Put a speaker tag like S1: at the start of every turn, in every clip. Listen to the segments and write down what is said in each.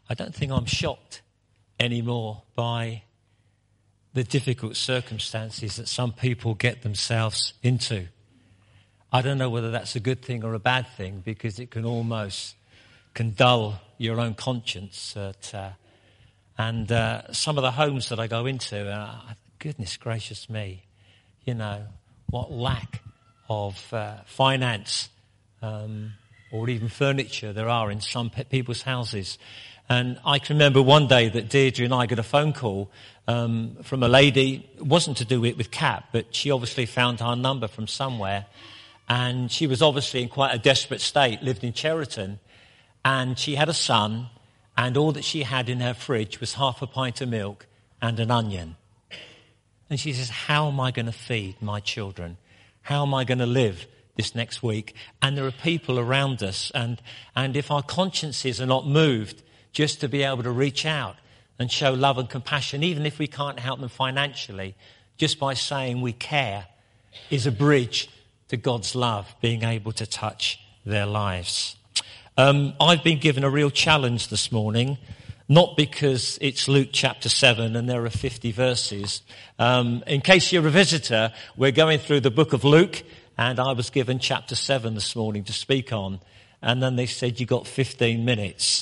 S1: I don't think I'm shocked anymore by the difficult circumstances that some people get themselves into. I don't know whether that's a good thing or a bad thing, because it can dull your own conscience. And some of the homes that I go into, goodness gracious me, what lack of finance or even furniture there are in some people's houses. And I can remember one day that Deirdre and I got a phone call from a lady. It wasn't to do with Kat, but she obviously found our number from somewhere. And she was obviously in quite a desperate state, lived in Cheriton. And she had a son, and all that she had in her fridge was half a pint of milk and an onion. And she says, how am I going to feed my children? How am I going to live this next week? And there are people around us. And if our consciences are not moved just to be able to reach out and show love and compassion, even if we can't help them financially, just by saying we care, is a bridge to God's love being able to touch their lives. I've been given a real challenge this morning, not because it's Luke chapter 7 and there are 50 verses. In case you're a visitor, we're going through the book of Luke, and I was given chapter 7 this morning to speak on, and then they said you got 15 minutes.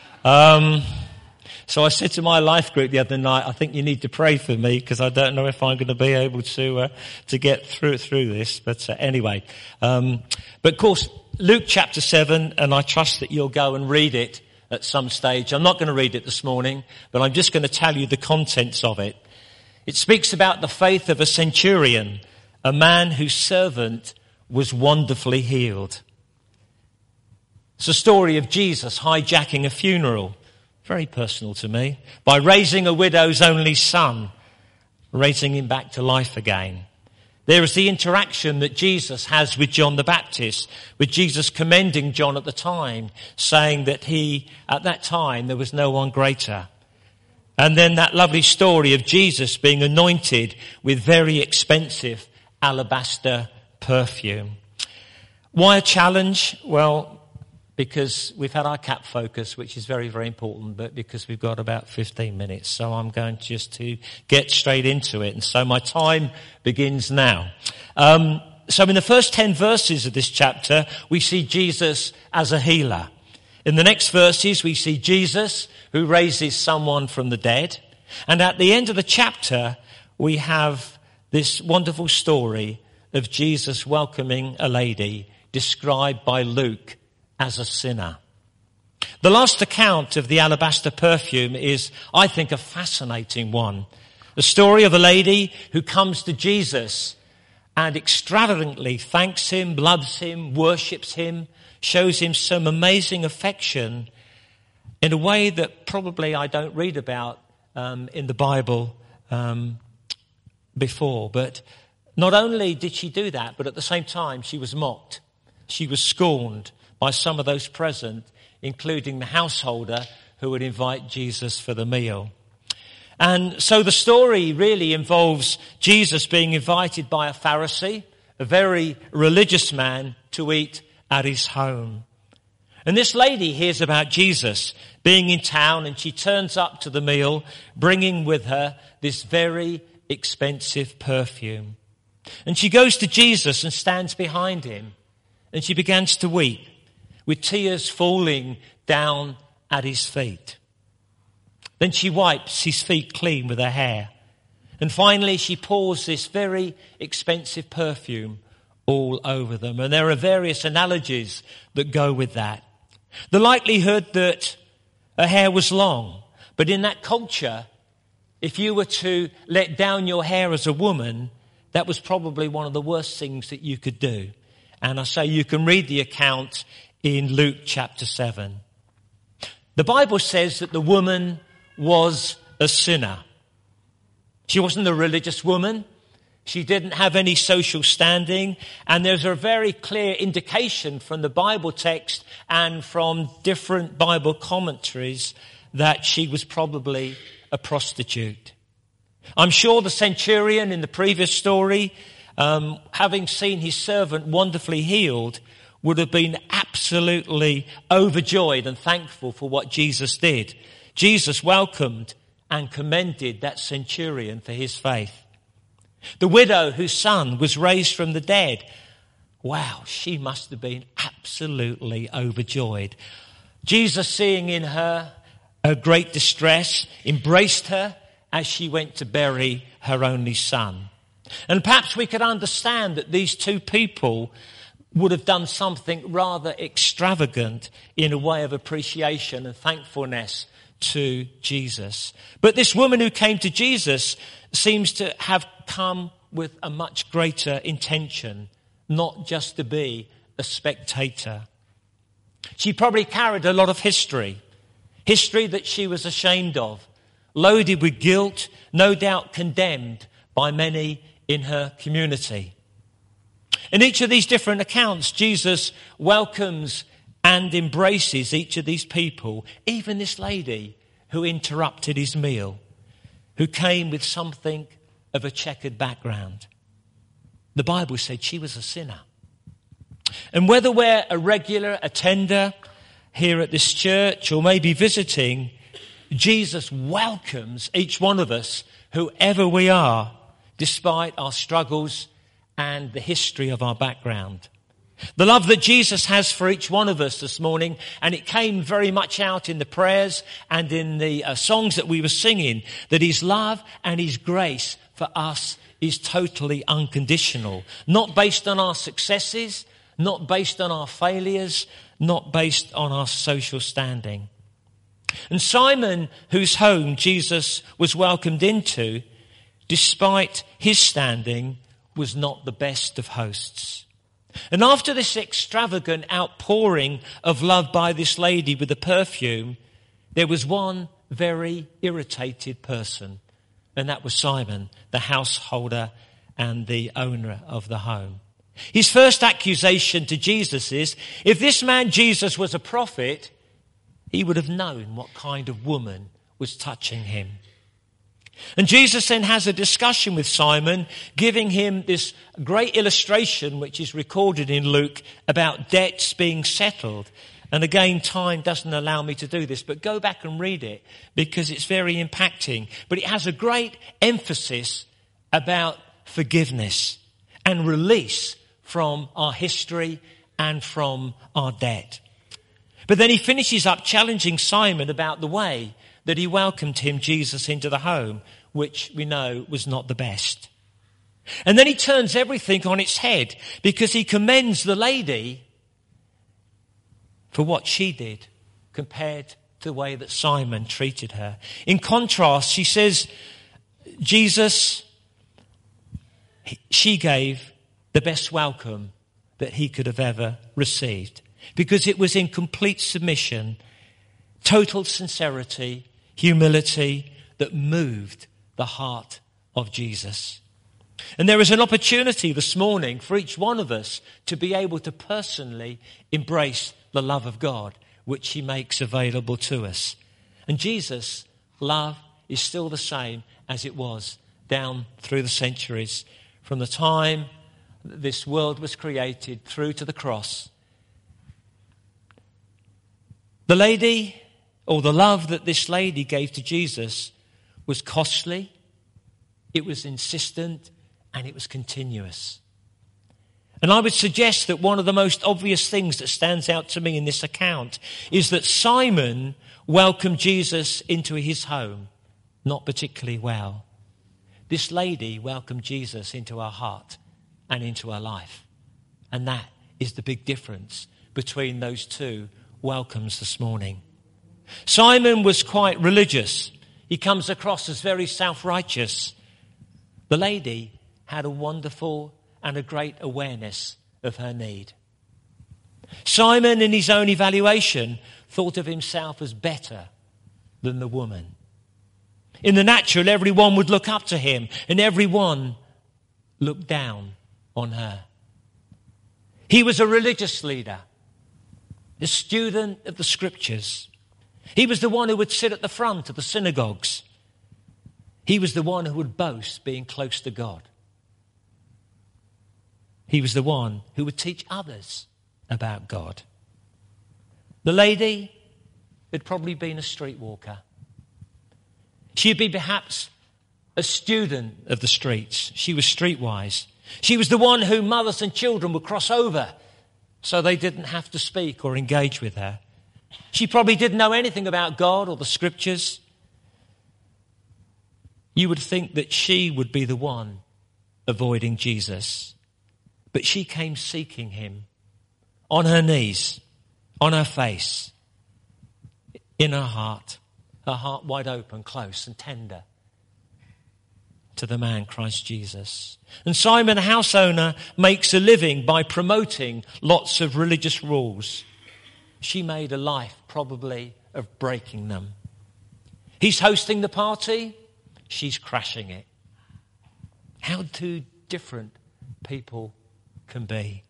S1: So I said to my life group the other night, I think you need to pray for me, because I don't know if I'm going to be able to get through this. But anyway, but of course, Luke chapter 7, and I trust that you'll go and read it at some stage. I'm not going to read it this morning, but I'm just going to tell you the contents of it. It speaks about the faith of a centurion, a man whose servant was wonderfully healed. It's a story of Jesus hijacking a funeral, very personal to me, by raising a widow's only son, raising him back to life again. There is the interaction that Jesus has with John the Baptist, with Jesus commending John at the time, saying that at that time, there was no one greater. And then that lovely story of Jesus being anointed with very expensive alabaster perfume. Why a challenge? Well, because we've had our CAP focus, which is very, very important, but because we've got about 15 minutes. So I'm going just to get straight into it. And so my time begins now. So in the first 10 verses of this chapter, we see Jesus as a healer. In the next verses, we see Jesus who raises someone from the dead. And at the end of the chapter, we have this wonderful story of Jesus welcoming a lady described by Luke as a sinner. The last account of the alabaster perfume is, I think, a fascinating one. The story of a lady who comes to Jesus and extravagantly thanks him, loves him, worships him, shows him some amazing affection in a way that probably I don't read about in the Bible before. But not only did she do that, but at the same time she was mocked. She was scorned by some of those present, including the householder who would invite Jesus for the meal. And so the story really involves Jesus being invited by a Pharisee, a very religious man, to eat at his home. And this lady hears about Jesus being in town, and she turns up to the meal, bringing with her this very expensive perfume. And she goes to Jesus and stands behind him, and she begins to weep, with tears falling down at his feet. Then she wipes his feet clean with her hair. And finally she pours this very expensive perfume all over them. And there are various analogies that go with that. The likelihood that her hair was long, but in that culture, if you were to let down your hair as a woman, that was probably one of the worst things that you could do. And I say you can read the account in Luke chapter 7. The Bible says that the woman was a sinner. She wasn't a religious woman. She didn't have any social standing. And there's a very clear indication from the Bible text and from different Bible commentaries that she was probably a prostitute. I'm sure the centurion in the previous story, having seen his servant wonderfully healed, would have been absolutely overjoyed and thankful for what Jesus did. Jesus welcomed and commended that centurion for his faith. The widow whose son was raised from the dead, wow, she must have been absolutely overjoyed. Jesus, seeing in her a great distress, embraced her as she went to bury her only son. And perhaps we could understand that these two people would have done something rather extravagant in a way of appreciation and thankfulness to Jesus. But this woman who came to Jesus seems to have come with a much greater intention, not just to be a spectator. She probably carried a lot of history that she was ashamed of, loaded with guilt, no doubt condemned by many in her community. In each of these different accounts, Jesus welcomes and embraces each of these people, even this lady who interrupted his meal, who came with something of a checkered background. The Bible said she was a sinner. And whether we're a regular attender here at this church or maybe visiting, Jesus welcomes each one of us, whoever we are, despite our struggles and the history of our background. The love that Jesus has for each one of us this morning, and it came very much out in the prayers and in the songs that we were singing, that his love and his grace for us is totally unconditional, not based on our successes, not based on our failures, not based on our social standing. And Simon, whose home Jesus was welcomed into, despite his standing, was not the best of hosts. And after this extravagant outpouring of love by this lady with the perfume, there was one very irritated person, and that was Simon, the householder and the owner of the home. His first accusation to Jesus is, if this man Jesus was a prophet, he would have known what kind of woman was touching him. And Jesus then has a discussion with Simon, giving him this great illustration, which is recorded in Luke, about debts being settled. And again, time doesn't allow me to do this, but go back and read it because it's very impacting. But it has a great emphasis about forgiveness and release from our history and from our debt. But then he finishes up challenging Simon about the way that he welcomed him, Jesus, into the home, which we know was not the best. And then he turns everything on its head because he commends the lady for what she did compared to the way that Simon treated her. In contrast, she says, Jesus, she gave the best welcome that he could have ever received because it was in complete submission, total sincerity, humility that moved the heart of Jesus. And there is an opportunity this morning for each one of us to be able to personally embrace the love of God, which he makes available to us. And Jesus' love is still the same as it was down through the centuries, from the time this world was created through to the cross. The lady, or the love that this lady gave to Jesus, was costly, it was insistent, and it was continuous. And I would suggest that one of the most obvious things that stands out to me in this account is that Simon welcomed Jesus into his home, not particularly well. This lady welcomed Jesus into her heart and into her life. And that is the big difference between those two welcomes this morning. Simon was quite religious. He comes across as very self-righteous. The lady had a wonderful and a great awareness of her need. Simon, in his own evaluation, thought of himself as better than the woman. In the natural, everyone would look up to him, and everyone looked down on her. He was a religious leader, a student of the scriptures. He was the one who would sit at the front of the synagogues. He was the one who would boast being close to God. He was the one who would teach others about God. The lady had probably been a streetwalker. She had been perhaps a student of the streets. She was streetwise. She was the one who mothers and children would cross over so they didn't have to speak or engage with her. She probably didn't know anything about God or the scriptures. You would think that she would be the one avoiding Jesus. But she came seeking him on her knees, on her face, in her heart wide open, close and tender to the man Christ Jesus. And Simon, a house owner, makes a living by promoting lots of religious rules. She made a life probably of breaking them. He's hosting the party, she's crashing it. How two different people can be.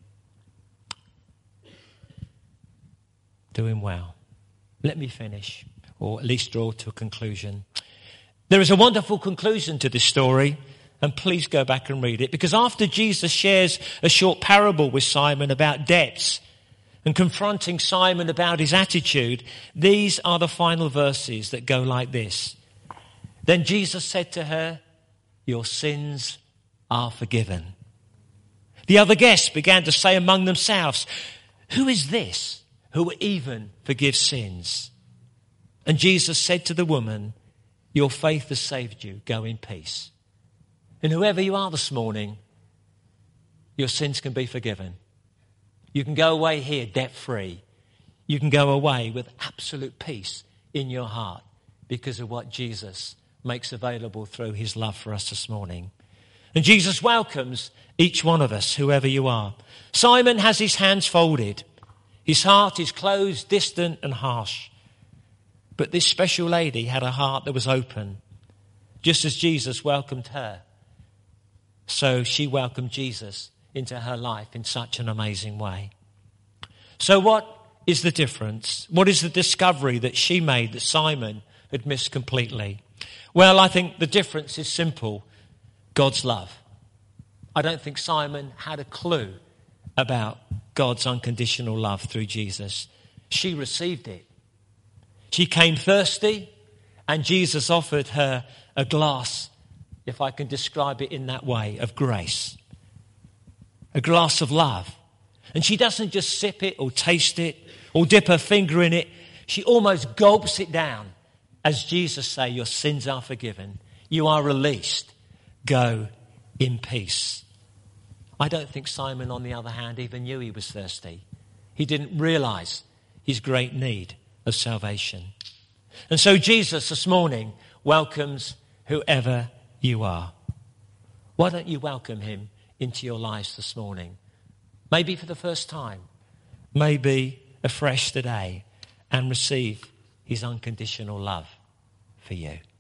S1: Doing well. Let me finish, or at least draw to a conclusion. There is a wonderful conclusion to this story, and please go back and read it, because after Jesus shares a short parable with Simon about debts and confronting Simon about his attitude, these are the final verses that go like this. Then Jesus said to her, "Your sins are forgiven." The other guests began to say among themselves, "Who is this who even forgives sins?" And Jesus said to the woman, "Your faith has saved you. Go in peace." And whoever you are this morning, your sins can be forgiven. You can go away here debt-free. You can go away with absolute peace in your heart because of what Jesus makes available through his love for us this morning. And Jesus welcomes each one of us, whoever you are. Simon has his hands folded. His heart is closed, distant and harsh. But this special lady had a heart that was open. Just as Jesus welcomed her, so she welcomed Jesus into her life in such an amazing way. So what is the difference? What is the discovery that she made that Simon had missed completely? Well, I think the difference is simple. God's love. I don't think Simon had a clue about God's unconditional love through Jesus. She received it. She came thirsty, and Jesus offered her a glass, if I can describe it in that way, of grace. A glass of love. And she doesn't just sip it or taste it or dip her finger in it. She almost gulps it down as Jesus say, "Your sins are forgiven. You are released. Go in peace." I don't think Simon, on the other hand, even knew he was thirsty. He didn't realize his great need of salvation. And so Jesus this morning welcomes whoever you are. Why don't you welcome him into your lives this morning? Maybe for the first time, maybe afresh today, and receive his unconditional love for you.